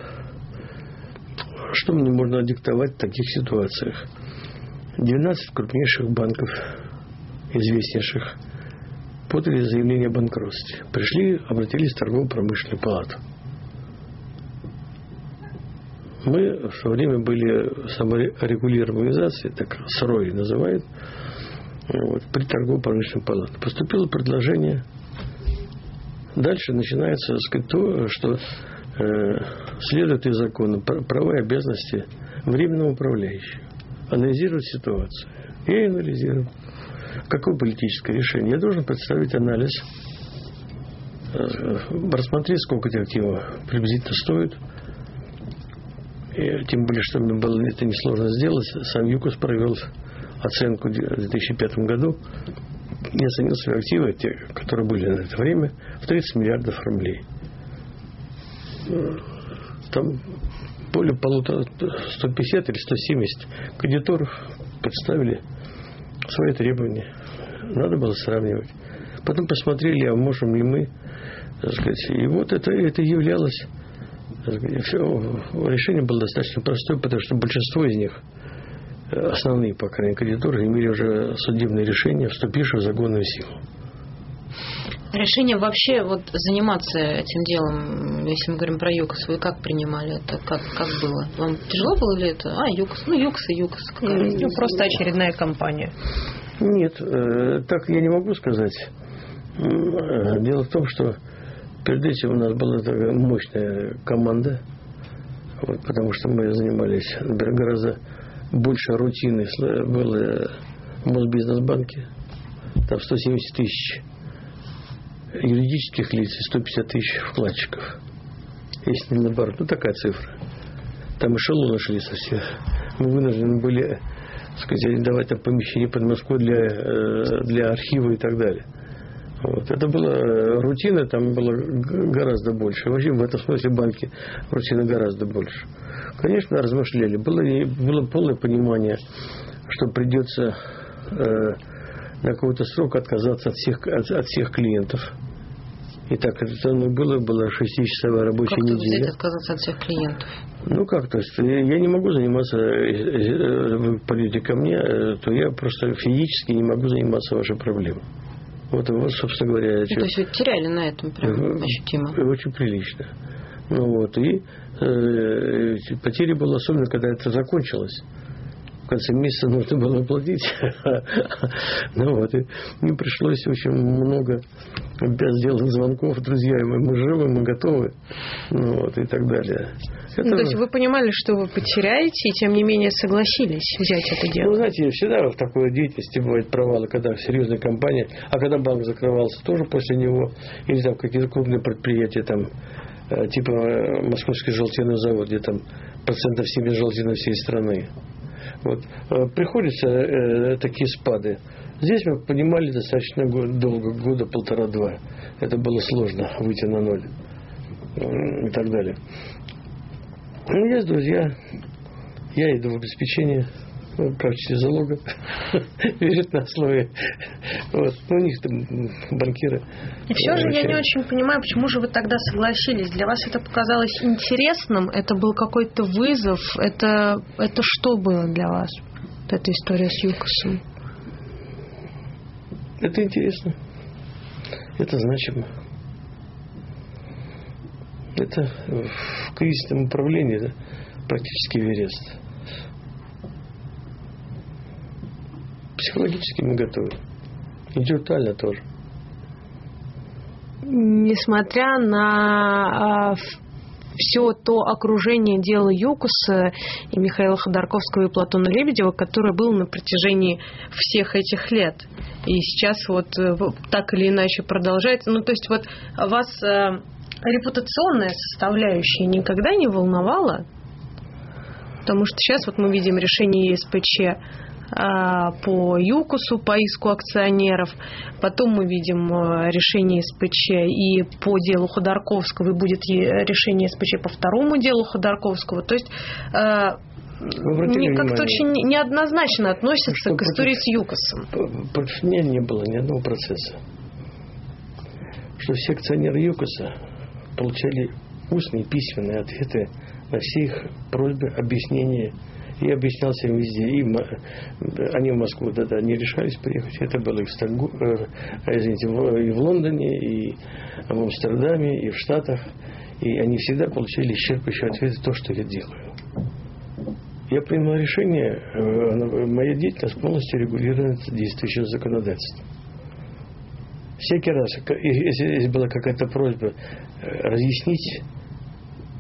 что мне можно диктовать в таких ситуациях? двенадцать крупнейших банков, известнейших, подали заявление о банкротстве. Пришли, обратились в торгово-промышленную палату. Мы в свое время были саморегулируемой организацией, так СРОИ называют, вот, при торгово-промышленной палате. Поступило предложение. Дальше начинается, так сказать, то, что следует из закона права и обязанности временного управляющего. Анализировать ситуацию. Я и анализирую. Какое политическое решение? Я должен представить анализ, рассмотреть, сколько эти активы приблизительно стоят. И тем более, что мне было это несложно сделать. Сам ЮКОС провел оценку в две тысячи пятом году. Я оценил свои активы, те, которые были на это время, в тридцать миллиардов рублей. Там более полутора, сто пятьдесят или сто семьдесят кредиторов представили свои требования. Надо было сравнивать. Потом посмотрели, а можем ли мы, так сказать, и вот это, это являлось, так сказать, все, решение было достаточно простое, потому что большинство из них, основные, по крайней мере, кредиторы, имели уже судебные решения, вступившие в законную силу. Решение вообще вот заниматься этим делом, если мы говорим про ЮКОС, вы как принимали это? Как, как было? Вам тяжело было ли это? А, ЮКОС, ну ЮКОС и ЮКОС. Ну, просто очередная компания. Нет, э, так я не могу сказать. Дело в том, что перед этим у нас была такая мощная команда, вот, потому что мы занимались гораздо больше рутины было в Мосбизнесбанке. Там сто семьдесят тысяч юридических лиц и сто пятьдесят тысяч вкладчиков. Если не наоборот, ну такая цифра. Там эшелоны шли со всех. Мы вынуждены были, так сказать, давать там помещение под Москву для, для архива и так далее. Вот. Это была рутина, там было гораздо больше. Вообще в этом смысле банки рутины гораздо больше. Конечно, размышляли. Было, было полное понимание, что придется э, на какой-то срок отказаться от всех, от, от всех клиентов. И так это было, была шестичасовая рабочая как неделя. Как отказаться от всех клиентов? Ну как, то есть я не могу заниматься, вы пойдете ко мне, то я просто физически не могу заниматься вашей проблемой. Вот, вот, собственно говоря... Ну, то есть вы теряли на этом прям ощутимо? Очень прилично. Ну вот, и э, потери было особенно, когда это закончилось. В конце месяца нужно было платить. Ну вот, и мне пришлось очень много сделать звонков, друзья, мы живы, мы готовы, ну вот, и так далее. Ну, то есть вы понимали, что вы потеряете, и тем не менее согласились взять это дело? Ну, знаете, всегда в такой деятельности бывают провалы, когда серьезная компания, а когда банк закрывался тоже после него, или там какие-то крупные предприятия, там, типа Московский желтяный завод, где там процентов семьдесят желтина всей страны. Вот. Приходится э, такие спады. Здесь мы понимали достаточно долго, года полтора-два. Это было сложно выйти на ноль и так далее. Ну, есть друзья. Я иду в обеспечение, в качестве залога. Лежит на основе. Вот. У них там банкиры. И все же я не очень понимаю, почему же вы тогда согласились. Для вас это показалось интересным? Это был какой-то вызов? Это, это что было для вас? Вот эта история с ЮКОСом. Это интересно. Это значимо. Это в кризисном управлении, да, практически Эверест. Психологически мы готовы. Интеллектуально тоже. Несмотря на а, все то окружение дела ЮКОСа и Михаила Ходорковского и Платона Лебедева, которое было на протяжении всех этих лет. И сейчас вот так или иначе продолжается. Ну, то есть вот вас а, репутационная составляющая никогда не волновала? Потому что сейчас вот мы видим решение ЕСПЧ по ЮКОСу, по иску акционеров. Потом мы видим решение СПЧ и по делу Ходорковского, и будет решение СПЧ по второму делу Ходорковского. То есть как-то очень неоднозначно относятся к истории с ЮКОСом. Против меня не было ни одного процесса. Что все акционеры ЮКОСа получали устные письменные ответы на все их просьбы, объяснения. Я объяснялся им везде. И они в Москву да-да, не решались приехать. Это было и в, Стокгу... извините, и в Лондоне, и в Амстердаме, и в Штатах. И они всегда получили исчерпывающие ответы то, что я делаю. Я принял решение, моя деятельность полностью регулируется действующим законодательством. Всякий раз, если была какая-то просьба разъяснить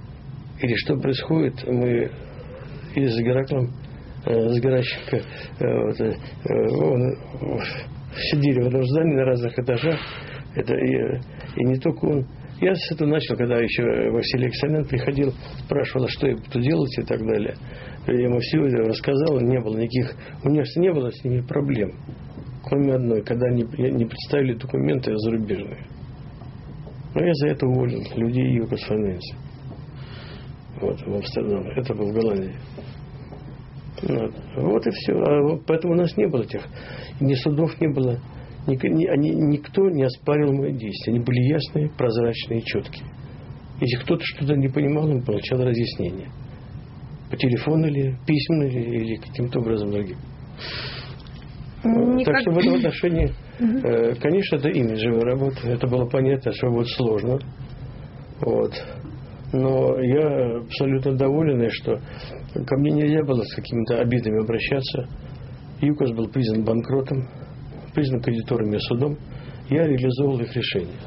или что происходит, мы или с Гераклом, э, с Геращенко, э, вот, э, он, сидели в одном здании на разных этажах. Это, и, и не только он. Я с этого начал, когда еще Василий Аксенян приходил, спрашивал, что я буду делать и так далее. Я ему все это рассказал, не было никаких, у меня не было с ними проблем, кроме одной, когда они не представили документы зарубежные. Но я за это уволил людей Юкос Финанс. Вот, в Амстердаме. Это был в Голландии. Вот, вот и все. А вот поэтому у нас не было тех, ни судов не было. Ник, ни, они, никто не оспаривал мои действия. Они были ясные, прозрачные, четкие. Если кто-то что-то не понимал, он получал разъяснение. По телефону или письменно, или, или каким-то образом другим. Никак... Так что в этом отношении, э, конечно, это имиджевая работа. Это было понятно, что будет сложно. Вот. Но я абсолютно доволен, что ко мне нельзя было с какими-то обидами обращаться. ЮКОС был признан банкротом, признан кредиторами и судом. Я реализовал их решение.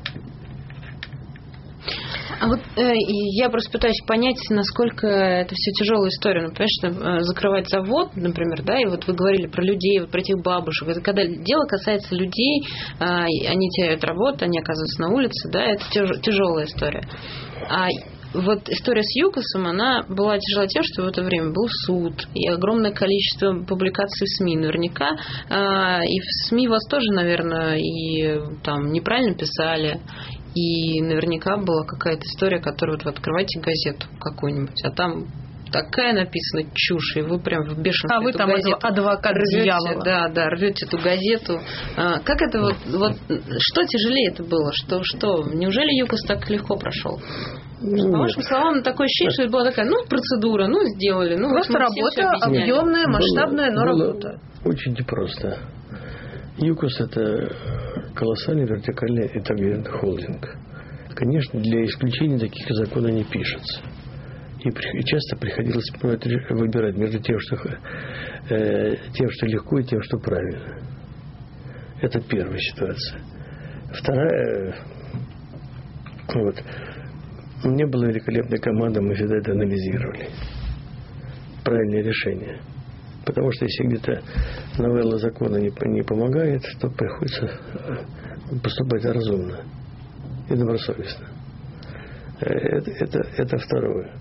А вот э, я просто пытаюсь понять, насколько это все тяжелая история. Ну, понимаешь, что, э, закрывать завод, например, да, и вот вы говорили про людей, вот про этих бабушек. Это когда дело касается людей, э, они теряют работу, они оказываются на улице, да, это тяж, тяжелая история. А вот история с ЮКОСом, она была тяжела тем, что в это время был суд и огромное количество публикаций в СМИ. Наверняка э, и в СМИ вас тоже, наверное, и там неправильно писали. И наверняка была какая-то история, которую вот вы открываете газету какую-нибудь, а там такая написана чушь, и вы прям в бешенстве. А вы там газету адвокат рвете, дьявола. Да, да, рвете эту газету. А, как это вот, вот, что тяжелее это было? Что, что? Неужели ЮКОС так легко прошел? По вашим словам, такое ощущение, что это была такая, ну, процедура, ну, сделали. Ну, просто работа объемная, масштабная, но было работа. Очень непросто. ЮКОС – это колоссальный вертикальный интегрированный холдинг. Конечно, для исключения таких законов не пишется. И, и часто приходилось выбирать между тем, что, э, тем, что легко, и тем, что правильно. Это первая ситуация. Вторая, вот, у меня была великолепная команда, мы всегда это анализировали. Правильное решение. Потому что если где-то новелла закона не, не помогает, то приходится поступать разумно и добросовестно. Это, это, это второе.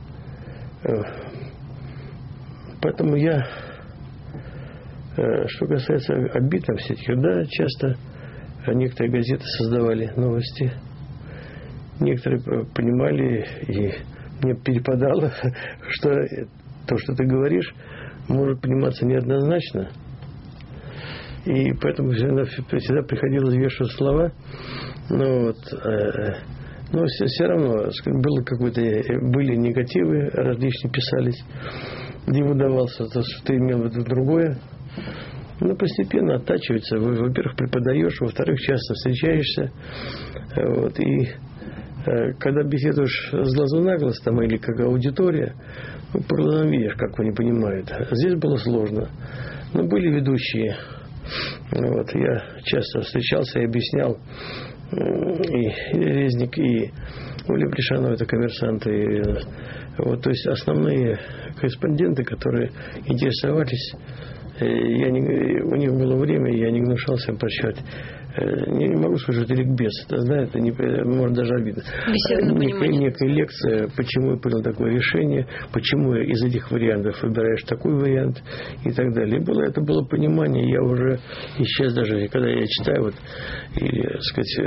Поэтому я, что касается обид там всяких, да, часто некоторые газеты создавали новости, некоторые понимали, и мне перепадало, что то, что ты говоришь, может пониматься неоднозначно. И поэтому всегда, всегда приходилось вешать слова. Но, вот, э, но все, все равно было какое-то, были негативы, различные писались. Не выдавался то, что ты имел в виду другое. Но постепенно оттачивается. Во-первых, преподаешь, во-вторых, часто встречаешься. Вот, и э, когда беседуешь с глазу на глаз, там, или как аудитория, ну, по глазам видишь, как они понимают. Здесь было сложно. Но были ведущие. Вот, я часто встречался и объяснял. И, и Резник, и Оля Пришанова, это коммерсанты. И, вот, то есть основные корреспонденты, которые интересовались, я не, у них было время, я не гнушался им прощать. Не, не могу сказать ликбез, да, это не, может даже обидно. Некая, некая лекция, почему я принял такое решение, почему я из этих вариантов выбираешь такой вариант и так далее. И было, это было понимание, я уже и сейчас даже, когда я читаю, вот, или, так сказать,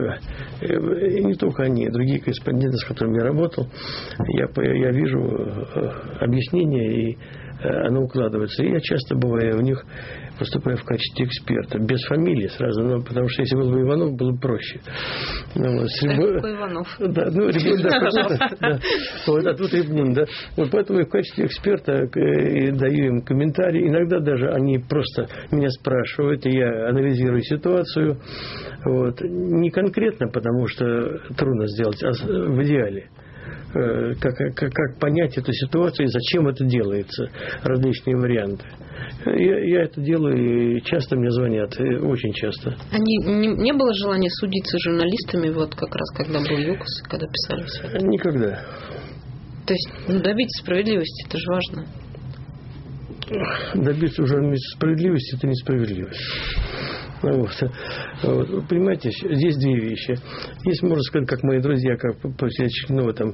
э, и не только они, другие корреспонденты, с которыми я работал, я, я вижу объяснение, и оно укладывается. И я часто бываю у них, выступаю в качестве эксперта, без фамилии сразу, ну, потому что если был бы Иванов, было бы проще. Ну, вот, Ряб... Иванов. Да, ну, Рябун, да, да. Вот, а тут Рябун, да. Вот поэтому я в качестве эксперта даю им комментарии. Иногда даже они просто меня спрашивают, и я анализирую ситуацию. Вот. Не конкретно, потому что трудно сделать, а в идеале. Как, как, как понять эту ситуацию и зачем это делается, различные варианты. Я, я это делаю, и часто мне звонят, очень часто. А не, не, не было желания судиться с журналистами, вот как раз когда был ЮКОС, когда писали все? Никогда. То есть ну, добиться справедливости, это же важно. Добиться уже справедливости – это несправедливость. Вот. Вот. Вы понимаете, здесь две вещи. Есть, можно сказать, как мои друзья, как после очередного там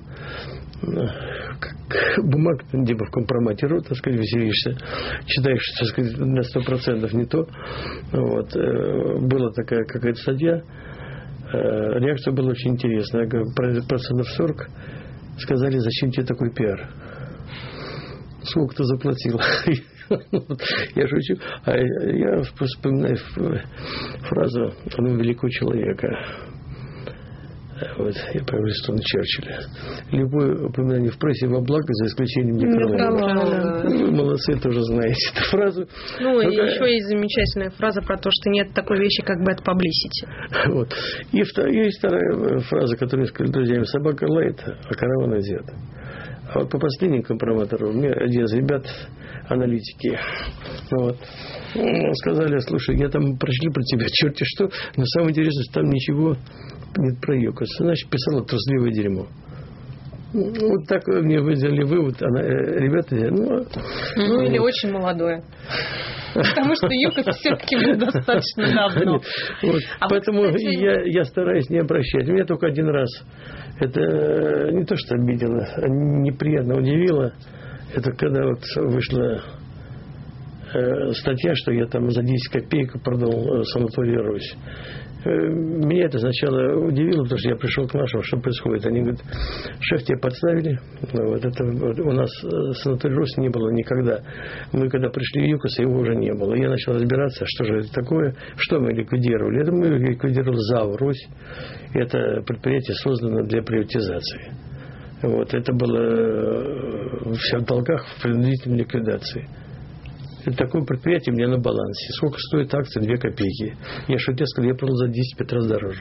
как бумаг, где в компромате рот, так сказать, веселишься, читаешь, так сказать, на сто процентов не то. Вот. Была такая какая-то статья, реакция была очень интересная. Процентов сорок сказали, зачем тебе такой пиар? Сколько ты заплатил? Я шучу. А я вспоминаю фразу одного великого человека. Вот, я прямо из стороны Черчилля. Любое упоминание в прессе во благо, за исключением Николая. Вы молодцы, тоже знаете эту фразу. Ну, и еще есть замечательная фраза про то, что нет такой вещи, как bad publicity. Вот. И вторая, есть вторая фраза, которую я сказал друзьям. Собака лает, а караван идет. А вот по последнему компроматору мне один из ребят, аналитики, вот, сказали, слушай, я там прочли про тебя, черти что, но самое интересное, что там ничего нет про ЮКОС. Значит, писала трусливое дерьмо. Вот так мне выделили вывод, она, ребята, ну... Ну, ну или вот. Очень молодое. Потому что ЮКОС все-таки был достаточно давно. Вот. А Поэтому вот, кстати... я, я стараюсь не обращать. Меня только один раз это не то, что обидело, а неприятно удивило. Это когда вот вышла э, статья, что я там за десять копеек продал санаторий «Русь». Э, меня это сначала удивило, потому что я пришел к нашим, что происходит. Они говорят, шеф, тебя подставили. Вот это, вот, у нас санаторий «Русь» не было никогда. Мы когда пришли в ЮКОС, его уже не было. Я начал разбираться, что же это такое, что мы ликвидировали. Это мы ликвидировали ЗАО «Русь». Это предприятие создано для приватизации. Вот, это было все в долгах в принудительной ликвидации. Это такое предприятие у меня на балансе. Сколько стоит акция? Две копейки. Я шутя сказал, я продал за десять-пять раз дороже.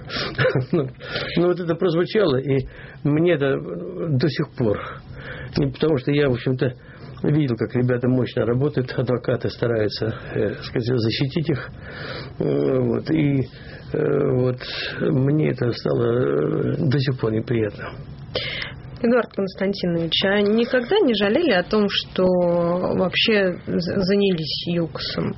Но вот это прозвучало, и мне это до сих пор. Не потому что я, в общем-то, видел, как ребята мощно работают, адвокаты стараются, э, сказать, защитить их. Вот, и э, вот мне это стало до сих пор неприятно. Эдуард Константинович, а никогда не жалели о том, что вообще занялись ЮКОСом?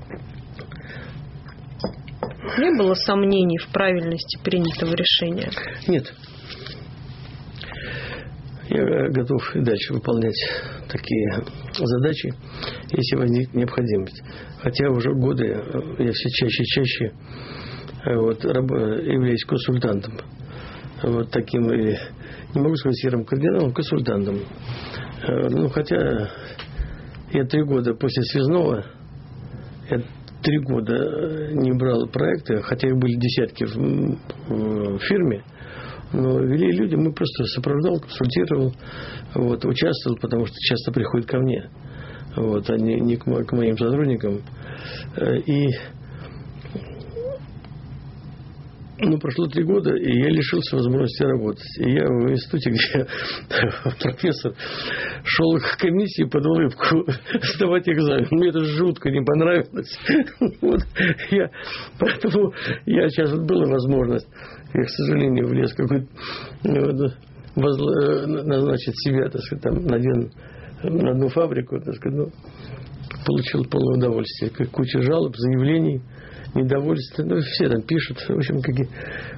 Не было сомнений в правильности принятого решения? Нет. Я готов и дальше выполнять такие задачи, если возникнет необходимость. Хотя уже годы я все чаще и чаще вот, являюсь консультантом. Вот таким, не могу сказать серым кардиналом, консультантом. Ну, хотя я три года после связного, я три года не брал проекты, хотя их были десятки в, в фирме, но вели люди, мы просто сопровождал, консультировал, вот, участвовал, потому что часто приходят ко мне, вот, а не, не к, к моим сотрудникам. И ну, прошло три года, и я лишился возможности работать. И я в институте, где профессор шел к комиссии под улыбку сдавать экзамен. Мне это жутко не понравилось. Вот. Я, поэтому я сейчас вот была возможность, я, к сожалению, влез какой-то вот, возла, назначить себя, так сказать, там, на, один, на одну фабрику, так сказать, ну, получил полное удовольствие. Куча жалоб, заявлений, недовольство, ну, все там пишут, в общем, какие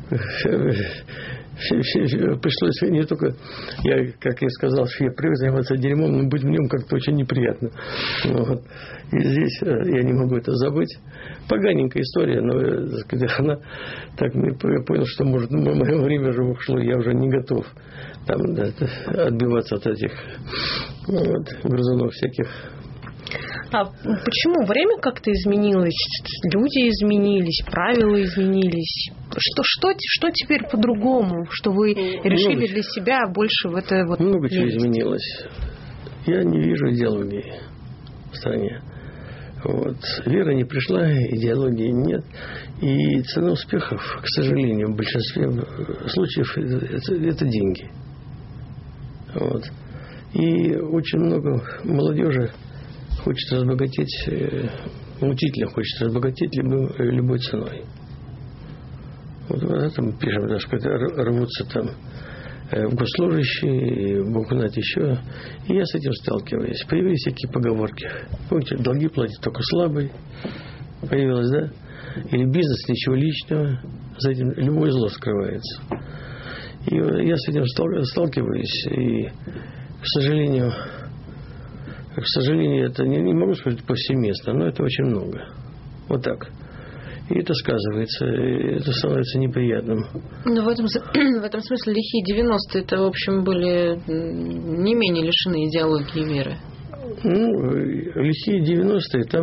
пришлось не только, я, как я сказал, что я привык заниматься дерьмом, но быть в нем как-то очень неприятно. Вот. И здесь я не могу это забыть. Поганенькая история, но так сказать, она так мне понял, что может, мое время уже ушло, я уже не готов там, да, отбиваться от этих вот, грызунов всяких. А почему время как-то изменилось? Люди изменились, правила изменились. Что, что, что теперь по-другому? Что вы решили много для себя больше в это вот... Много чего изменилось. Я не вижу идеологии в стране. Вот. Вера не пришла, идеологии нет. И цена успехов, к сожалению, в большинстве случаев это, это деньги. Вот. И очень много молодежи хочет разбогатеть, учителя хочет разбогатеть любой, любой ценой. Вот об этом пишем, даже когда рвутся там в госслужащие, Бог знает еще. И я с этим сталкиваюсь. Появились всякие поговорки. Помните, долги платит только слабый. Появилось, да? Или бизнес, ничего личного. За этим любое зло скрывается. И я с этим сталкиваюсь. И, к сожалению, к сожалению, это не, не могу сказать повсеместно, но это очень много. Вот так. И это сказывается, и это становится неприятным. Но в этом, в этом смысле лихие девяностые это, в общем, были не менее лишены идеологии и веры. Ну, лихие девяностые, там,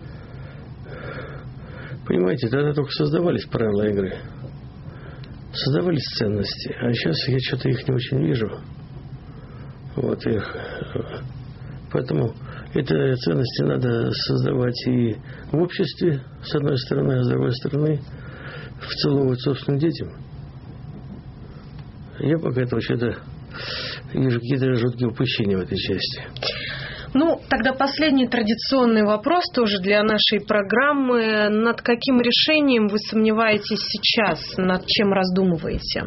понимаете, тогда только создавались правила игры. Создавались ценности. А сейчас я что-то их не очень вижу. Вот их. Поэтому эти ценности надо создавать и в обществе, с одной стороны, а с другой стороны, вцеловывать собственным детям. Я пока этого что-то вижу какие-то жуткие упущения в этой части. Ну, тогда последний традиционный вопрос тоже для нашей программы. Над каким решением вы сомневаетесь сейчас? Над чем раздумываете?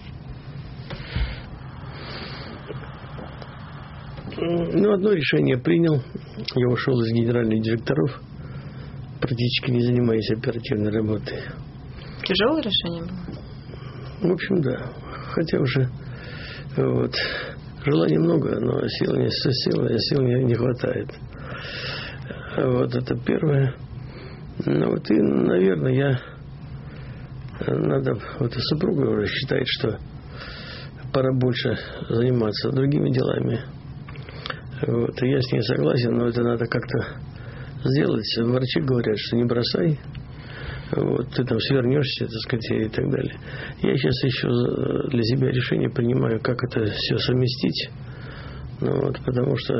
Ну, одно решение принял. Я ушел из генеральных директоров, практически не занимаясь оперативной работой. Тяжелое решение было? В общем, да. Хотя уже вот, желаний много, но сил не, сил, сил не, не хватает. Вот это первое. Ну вот и, наверное, я надо, вот и супруга уже считает, что пора больше заниматься другими делами. Вот, и я с ней согласен, но это надо как-то сделать. Врачи говорят, что не бросай, вот, ты там свернешься, так сказать, и так далее. Я сейчас еще для себя решение принимаю, как это все совместить, ну, вот, потому что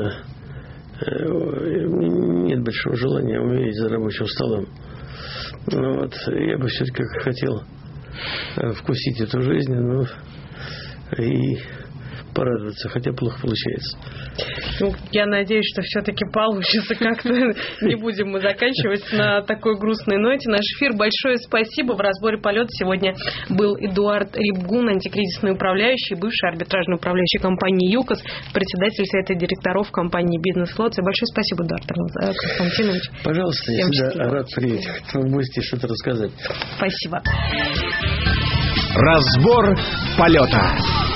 нет большого желания умереть за рабочим столом. Ну, вот, я бы все-таки хотел вкусить эту жизнь, ну, и порадоваться, хотя плохо получается. Ну, я надеюсь, что все-таки получится как-то. Не будем мы заканчивать на такой грустной ноте. Наш эфир. Большое спасибо. В разборе полета сегодня был Эдуард Рибгун, антикризисный управляющий, бывший арбитражный управляющий компании ЮКОС, председатель совета директоров компании «Бизнес-Лоция». Большое спасибо, Эдуард Константинович. Пожалуйста, я всегда рад приехать. Вы будете что-то рассказать. Спасибо. Разбор полета.